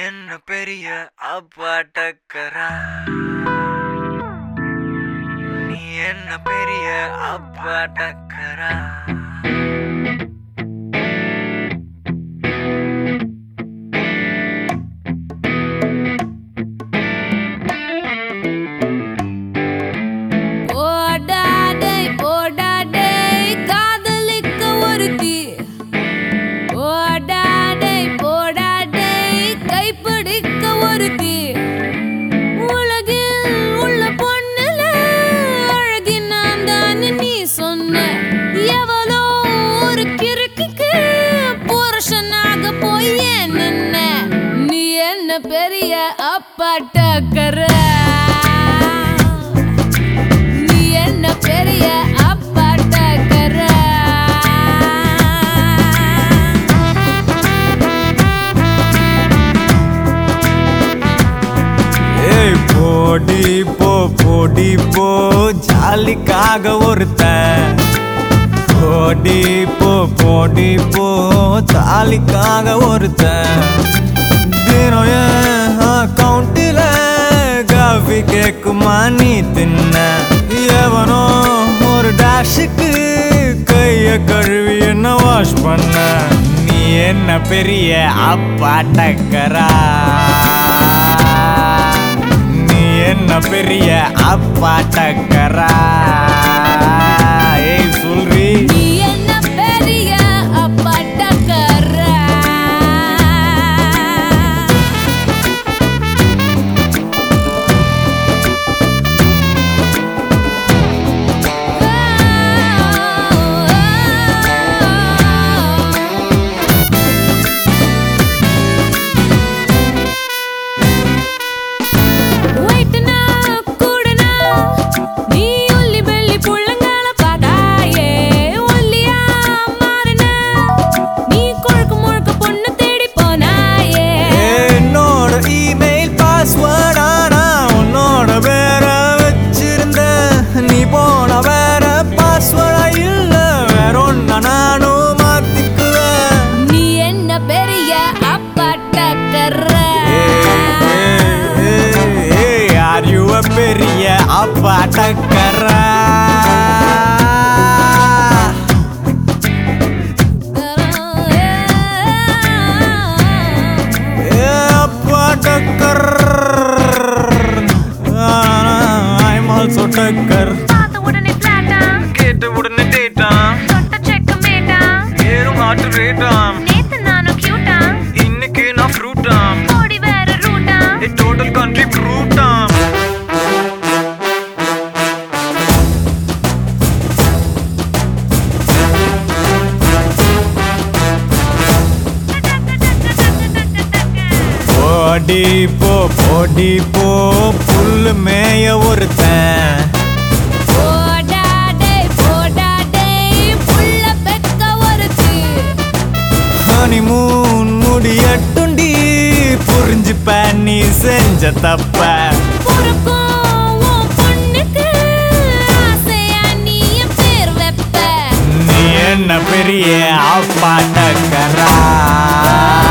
என்ன பெரிய அப்பாட்டக்கரா, நீ என்ன பெரிய அப்பாட்டக்கரா. பெரிய அப்பாட்டக்கரா, நீ என்ன பெரிய அப்பாட்டக்கரா. ஏய் போடி போ போடி போ ஜாலிக்காக ஒருத்தன், போடி போ போடி போ ஜாலிக்காக ஒருத்தன். தினம் என் அக்கௌண்ட்டில் காஃபி கேக்குமா நீ தின்ன, எவனோ ஒரு டேஷுக்கு கைய கழுவி என்ன வாஷ் பண்ண. நீ என்ன பெரிய அப்பாட்டக்கரா, நீ என்ன பெரிய அப்பாட்டக்கரா. ஏய் சொல்றி நீ என்ன பெரிய அப்பாட்டக்கரா. பெரிய அப்பாட்டக்கரா. அப்பாட்டக்கர் I'm also டக்கர். பார்த்த உடனே பிளாட்டா, கேட்ட உடனே டேட்டா, தொட்ட செக்க மேட்டா, ஏறும் ஹார்ட் ரேட்டா, நேத்து நானும் கியூட்டா, இன்னைக்கு நான் ஃப்ரூட்டா, ஓடி வேற ரூட்டா, டோட்டல் கண்ட்ரி ஃப்ரூட்டா. போடி போ போடி போ புல்லு மேய ஒருத்தன், போடாடே போடாடே புள்ள பெக்க ஒருத்தி. ஹனிமூன் முடியட்டுண்டி புரிஞ்சுப்ப நீ செஞ்ச தப்ப. பொறுக்கும் உன் பொண்ணுக்கு ஆசையா நீ என் பேர் வைப்ப. நீ என்ன பெரிய அப்பாட்டக்கரா.